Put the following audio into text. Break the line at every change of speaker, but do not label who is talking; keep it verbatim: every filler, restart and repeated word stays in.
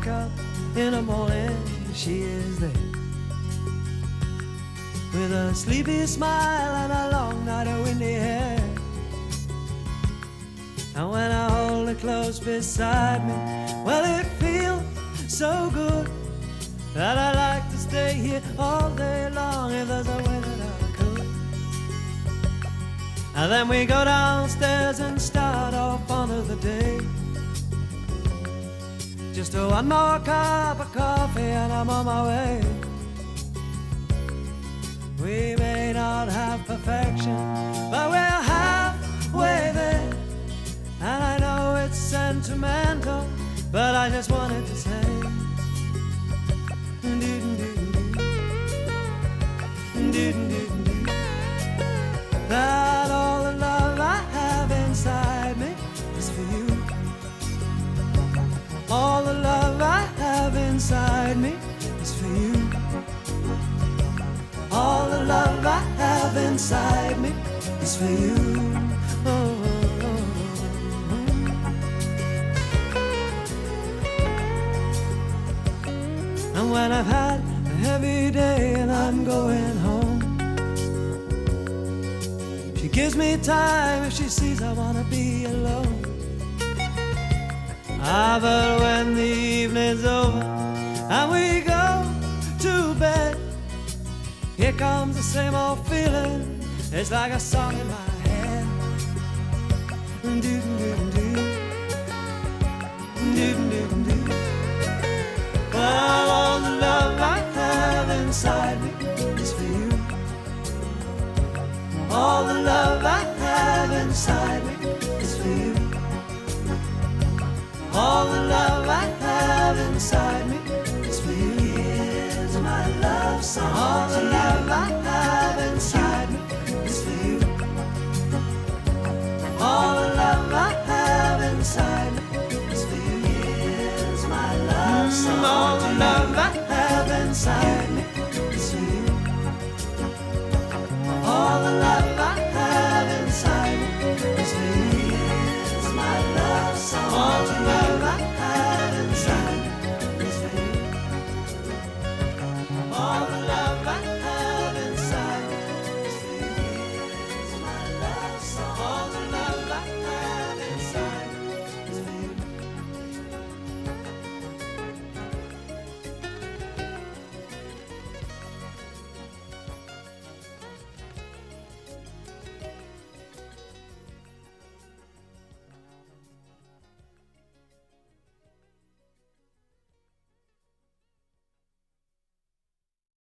wake up in the morning, she is there with a sleepy smile and a long night of windy hair. And when I hold her close beside me, well, it feels so good that I like to stay here all day long if there's a way that I could. And then we go downstairs and start off on the day. Just a one more cup of coffee and I'm on my way. We may not have perfection, but we're halfway there. And I know it's sentimental, but I just wanted to say that all the love I have inside me is for you. All the love I have inside me is for you. All the love I have inside me is for you. Oh, oh, oh. And when I've had a heavy day and I'm going home, she gives me time if she sees I wanna be alone. Ah, but when the evening's over and we go to bed, here comes the same old feeling. It's like a song in my head. Well, all the love I have inside me is for you. All the love I have inside me is for you. All the love I have inside me is for you. Here's my love song. All the love I have inside me is for you. All the love I have inside me is for you. Here's my love song. All the love I have inside me